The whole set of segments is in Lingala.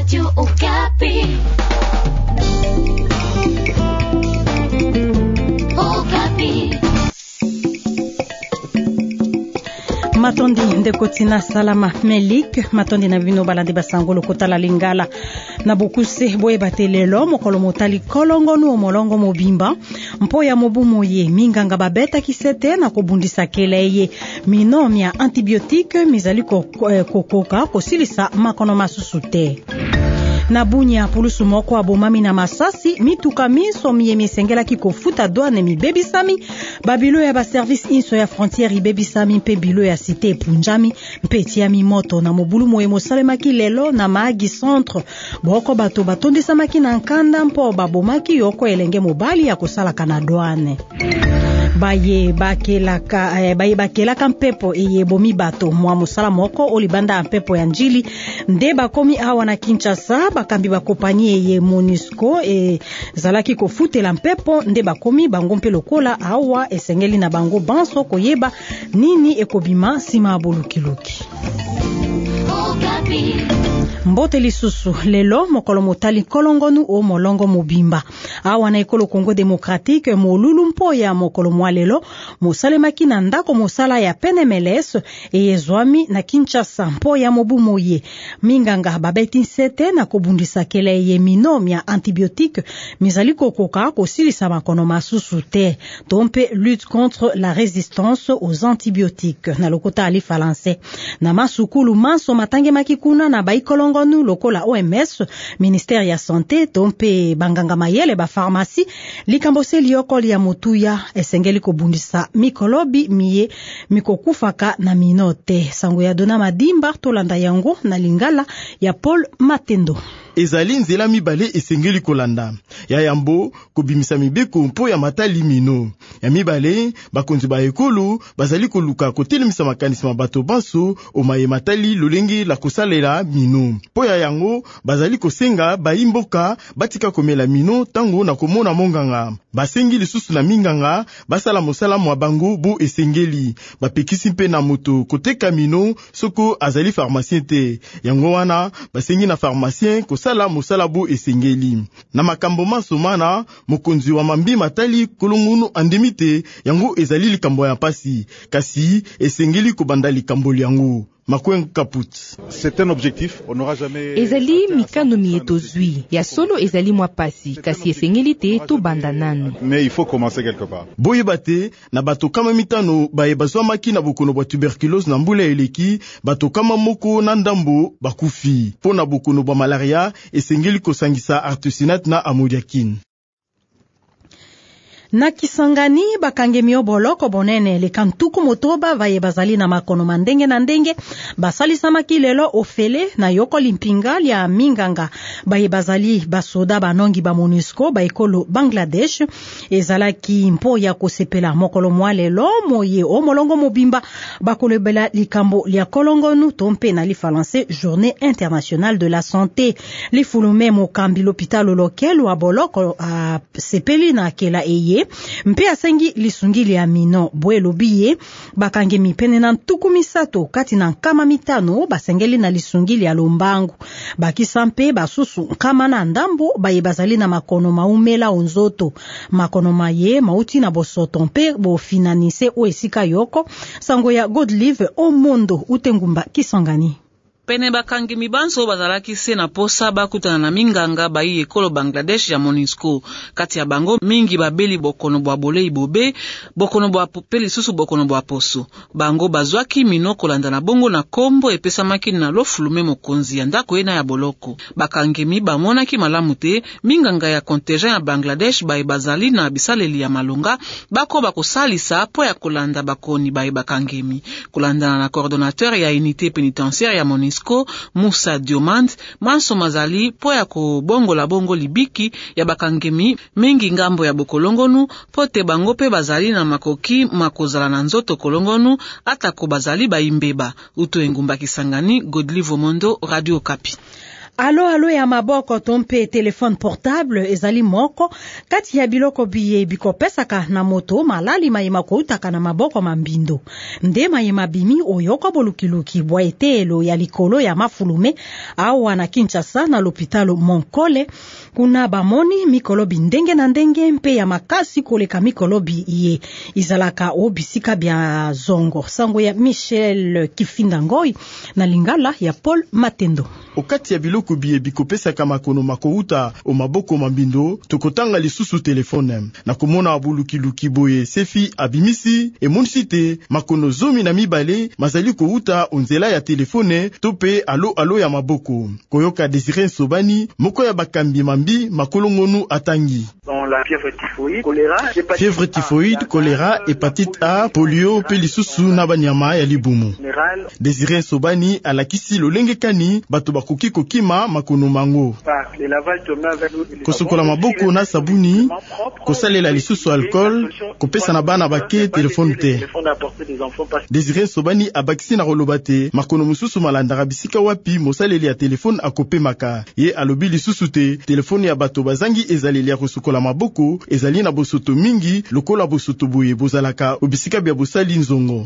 Radio Okapi. Okapi. Matondi ndekotina salama Melik matondi na bino balandi basangolo kotala lingala na bokuse boye batelelo mokolo motali kolongonu omolongo mobimba mpo ya mobumo ye minganga babeta kisete na kobundisa keleye minom ya antibiotique mizali kokoka kosilisa makono masusu te. Na bunya pulusu moko abomami na masasi mituka miso misengela kikofuta douane mibebisami babilo ya ba service inso ya frontière ibebisami mpe bilo ya cité punjami mpeti ya mimoto na mobulu moye mosalemaki lelo na Mahagi centre boko bato batondisamaki na nkanda mpo babomaki yoko elenge mobali ya kosalaka na douane. Baye bakelaka mpepo eyebomi bato mwa mosala moko olibanda mpepo ya njili nde bakomi awa na Kinshasa bakambi bakompani eye MONUSCO zalaki kofutela mpepo nde bakomi bango mpe lokola awa esengeli na bango banso koyeba nini ekobima sima abolukiluki. Mbote lisusu lelo mokolo motali kolongonu o molongo mobimba awa na ekolo Congo Démocratique molulu mpo ya mokolo mwa lelo mosalemaki na ndako mosala ya PNMLS eyezwami na Kinshasa mpo ya mobumo ye minganga babeti nsete na kobundisa keleye minom ya antibiotique mizali kokoka kosilisa makono masusu te tompe lutte contre la résistance aux antibiotiques na lokota ali falanse na masukulu manso matange makikuna na baikolongo nu lokola OMS ministère ya santé tompe banganga mayele ba pharmacie likambo liokoli ya motuya esengeli kobundisa mikolobi miye mikokufaka na minote sango ya dona madimba tolanda yango na lingala ya Paul Matendo. Ezali nzela mibale esengeli kolanda ya yambo kobimisa mibeko mpo ya matali mino ya mibale bakonzi ba ekolo bazali koluka kotelemisa makanisi mabato banso omaye matali lolenge la kosalela mino mpo ya yango bazali kosenga baimboka batika komela mino tango na komona monganga basengi lisusu na minganga basala mosala mwa bango bo esengeli bapekisi mpe na moto koteka mino soko azali pharmacien te yango wana basengi na pharmacien sala mosala bo esengeli na makambo masomana mokonzi wa mambi matali kolongunu andemite yango ezali likambo ya pasi kasi esengeli kobanda likambo yango. C'est un objectif, on n'aura jamais. Ezali mikano mieto zui ya solo ezali mwa pasi kasi esengeli te to bandanano. Mais il faut commencer quelque part. Boye bate na bato kama mitano baye bazwa maki na bokono ba tuberculose na mbula eleki bato kama moko na ndambo bakufi pona bokono ba malaria esengeli kosangisa artesunate na amodiakine. Na Kisangani bakange mioboloko bonene lekantuku motoba vaye bazali na makono mandenge na ndenge basali samaki lelo ofele na yoko limpinga ya minganga baye bazali basoda banongi ba MONUSCO ba ekolo Bangladesh ezalaki mpo ya kosepela mokolo mwa lelo moye o molongo mobimba bakolebela likambo lia kolongonu tompe na li falanse journée internationale de la santé li fulume mokambi l'hôpital local wa boloko a sepeli na kela eye mpe asengi lisungili ya mino bwelo biye bakange mipene na ntuku misato kati na nkama mitano basengeli na lisungili ya lombangu bakisa mpe basusu nkama na ndambo baye bazali na makono maumela onzoto makono maye mauti na bosoto mpe bofinanise o esika yoko sango ya Godlive o mondo utengumba Kisangani. Pene bakangi mibanso bazalaki se na posa bakutana na minganga bayi ekolo Bangladesh ya MONUSCO kati ya bango mingi babeli bokono bwa bolei bobe bokono bwa peli susu bokono bwa poso bango bazwaki mino kolanda na bongo na kombo epesamaki na lofulume mokonzi ya ndako ena ya boloko bakangi mi bamonaki malamu te minganga ya contingent ya Bangladesh bayi bazali na bisaleli ya malonga bako bakosalisa po ya kolanda bakoni bayi bakangemi kolanda na coordonnateur ya unité pénitentiaire ya MONUSCO Moussa Diomand manso mazali po ya ko bongo la bongo libiki ya bakangemi mingi ngambo ya bokolongonu pote bango pe bazali na makoki makozala na nzoto kolongonu ata ko bazali baimbeba uto engumba Kisangani Godlive Mondo Radio Okapi. alo ya maboko to mpe telefone portable ezali moko kati ya biloko biye bikopesaka na moto malali mayema koutaka na maboko mambindo nde mayema bimi oyoko bolukiluki bwa etelo ya likolo ya mafulume awa na Kinshasa na l'hôpital Monkole kuna bamoni mikolobi ndenge na ndenge mpe ya makasi koleka mikolobi iye izalaka obisika bya zongo sango ya Michel Kifinda Ngoi na lingala ya Paul Matendo. Okati ya biloko biye bikopesaka makono makouta o maboko mambindo tokotanga lisusu telefone na komona abulukiluki boye sefi abimisi emunsite makono zomi na mibale mazali kouta onzela ya telefone tope alo ya maboko koyoka Désiré Sobani moko ya bakambi mambi makolongonu atangi fièvre typhoïde, choléra, hépatite A, polio pe lisusu na banyama ya libumu. Désiré Sobani alakisi lolenge kani bato bakoki kokima makono mango kosokola maboko na sabuni kosalela lisusu alcool kopesa na bana bake telefone te. Désiré Sobani abakisi na koloba te makono mususu malandaka bisika wapi mosaleli ya telefone akopemaka ye alobi lisusu te telefone ya bato bazangi ezaleli ya kosokola maboko ezali na bosoto mingi lokola bosoto boye bozalaka obisika bya bosali nzongo.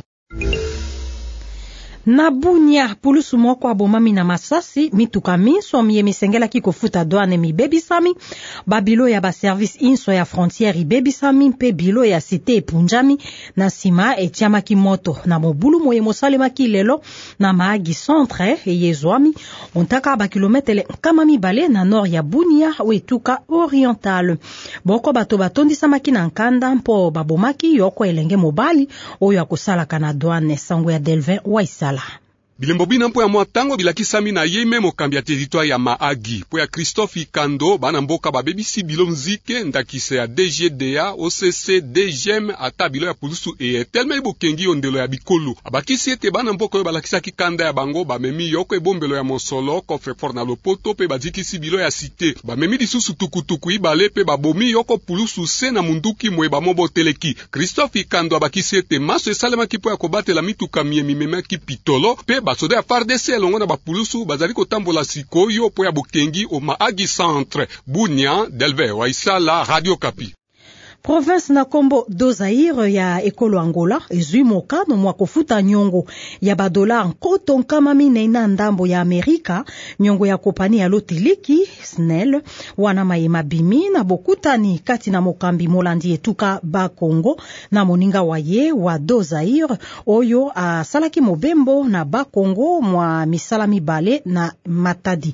Na Bunia pulusu moko abomami na masasi mituka minso miye misengela ki kofuta douane mi bebisami babilo ya ba service inso ya frontière ibebisami mpe bilo ya cité epunjami na sima etiama ki moto na mobulu moye mosalema ki lelo na maagi centre yezwami ontaka ba kilometre kama mibale na nord ya Bunia wetuka oriental boko bato batondisa maki na nkanda mpo babomaki yoko elenge mobali oyo akosala kana douane sango ya Delvin Waisala. Bilembo bina mpo ya mwatango bilakisami na ye meme okambi ya territoire ya Maagi po ya Christophe Ikando bana mboka babebisi bilo mzike ndakise ya DGDA OCC DGM ata bilo ya pulusu telme ibokengi ondelo ya bikolo abakisi ete bana mboka yo balakisaki kanda ya bango bamemi yoko ebombelo ya mosolo coffre fort na lopoto pe badikisi bilo ya cité bamemi lisusu tukutuku ibale pe babomi yoko pulusu se na munduki mwe bamobo teleki. Christophe Ikando abakisi ete maso esalemaki po ya kobatela mituka miemi memaki pitolo pe basoda ya FARDC elongo na bapulusu bazali kotambola sikoyo po ya bokengi o Maagi centre. Bunia, Delvin Waisala, Radio Kapi. Province na Kombo do Zaire ya ekolo Angola ezui mokano mwa kofuta nyongo ya badola nkoto nkama minena ndambo ya Amerika nyongo ya kopani ya lotiliki SNEL wana mayema bimi na bokutani kati na mokambi molandi etuka ba Kongo na moninga waye wa do Zaire oyo asalaki mobembo na ba Kongo mwa misala mibale na Matadi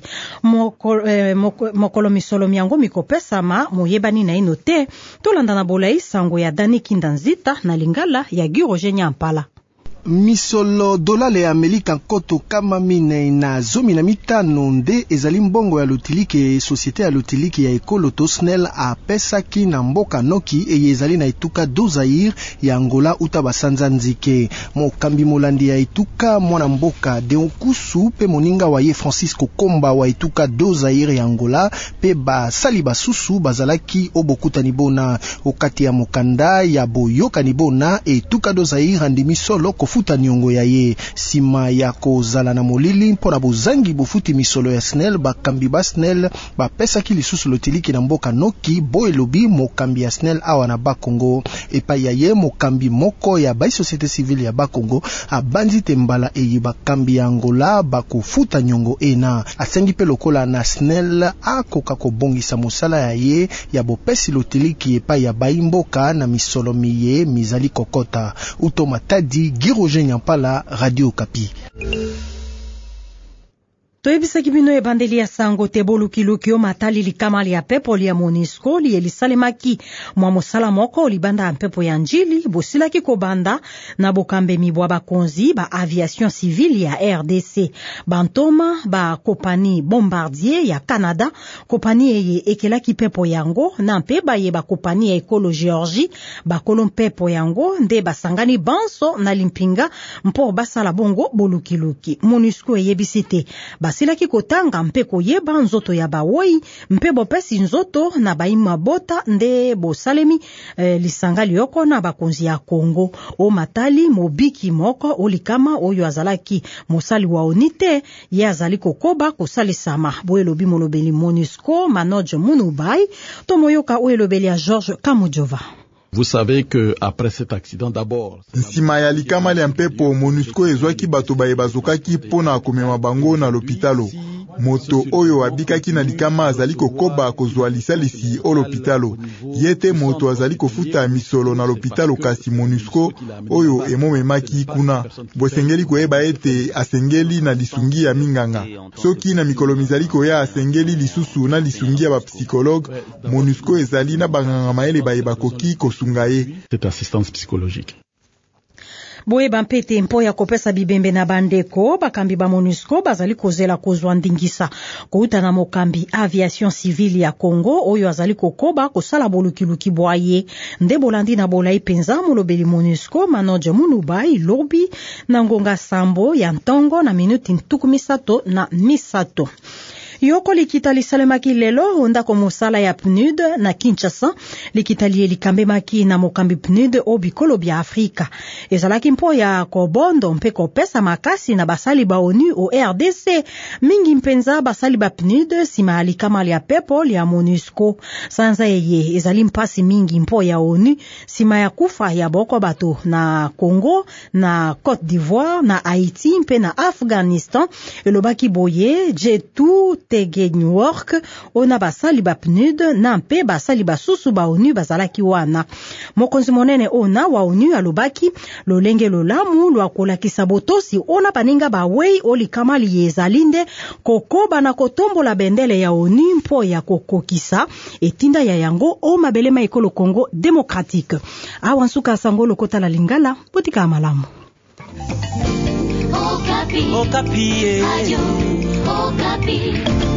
mokolo misolo miango mikopesa ma moyebani na inote tolanda na bolai sango ya Dani Kindanzita na lingala ya Giroje Nyampala. Misolo dolale ya Amerika nkoto kama mine na zomi na mitano nde ezali mbongo ya lotilike societe ya lotilike ya ekolo Tosnel a pesaki na mboka noki eye ezali na etuka do Zaire ya Angola uta basanza nzike mokambi molandi ya etuka mwana mboka de okusu pe moninga wa ye Francisco Komba wa etuka do Zaire ya Angola pe basali basusu bazalaki obokutani bona okati ya mokanda ya boyokani bona etuka do Zaire andi misolo futa nyongo ya ye sima ya kozala na molili mpona bozangi bofuti misolo ya SNEL bakambi ba SNEL bapesaki lisusu lotiliki na mboka noki bo elobi mokambi ya SNEL awa na Bakongo epai ya ye mokambi moko ya ba société civile ya Bakongo abandi te mbala eye bakambi ya Angola bakofuta nyongo ena asengi pe lokola na SNEL akoka kobongisa mosala ya ye ya bopesi lotiliki epai ya baimboka na misolo miye mizali kokota utomatadi Giroje Nyampala, Radio Kapi. Toyebisaki bino ebandeli ya sango te bolukiluki o matali likamali ya pepo li ya MONUSCO li elisalemaki mwa mosala moko libanda ya mpepo ya njili bosilaki kobanda na bokambe mibwa bakonzi ba aviation civile ya RDC bantoma ba kompani Bombardier ya Canada kompani eye ekelaki pepo yango na mpe baye ba kompani ya ekolo Georgie bakolo mpepo yango nde basangani banso na limpinga mpo basala bongo bolukiluki. MONUSCO eyebisite basilaki kotanga mpe koyeba nzoto ya bawoi mpe bopesi nzoto na baima bota nde bosalemi lisanga lioko na bakonzi ya Kongo o matali mobiki moko olikama oyo azalaki mosali wa onite ye azali kokoba kosalisama boelobi molobeli MONUSCO Manoj Munubai tomoyoka oelobeli ya George Kamujova. Vous savez que après cet accident d'abord nsima ya likama ya mpepo MONUSCO ezwaki bato baye bazokaki pona komema bango na l'hôpitalo. Moto oyo abikaki na likama azali kokoba kozwa lisalisi o l'hôpitalo. Yete moto azali kofuta misolo na l'hôpitalo kasi MONUSCO oyo emomemaki kuna. Bosengeli koyeba ete asengeli na lisungi ya minganga. Soki na mikolo mizali koya asengeli lisusu na lisungi ya bapsychologue, MONUSCO ezali na banganga maele baye bakoki kosungaye. Cette assistance psychologique. Boye bampete mpo ya kopesa bibembe na bandeko bakambi ba MONUSCO bazali kozela kozwa ndingisa kouta na mokambi aviation civile ya Congo oyo azali kokoba kosala bolukiluki bwaye nde bolandi na bolai penza molobeli MONUSCO Manoj Munubai lobi na ngonga sambo ya ntongo na minuti ntukumisato na misato. Yoko likita lisalemaki lelo onda ko mosala ya PNUD na Kinshasa likitali likambemaki na mokambi PNUD obikolo bya Afrika ezalaki mpo ya kobondo mpe kopesa makasi na basali ba ONU o RDC mingi mpenza basali ba PNUD sima alikama ya pepo ya MONUSCO sanza yeye ezali mpasi mingi mpo ya ONU sima ya kufa ya boko bato na Congo na Côte d'Ivoire na Haïti mpe na Afghanistan elobaki boye jetu tege New York ona basali ba PNUD na mpe basali basusu ba ONU bazalaki wana mokonzi monene ona wa ONU alobaki lolenge lolamu lwa kolakisa botosi ona paninga bawei olikama liyezalinde kokoba na kotombola bendele ya ONU mpo ya kokokisa etinda ya yango o mabelema ekolo Congo démocratique awansuka sangolo kota la lingala botika malamu Okapi. Okapi. Radio Okapi.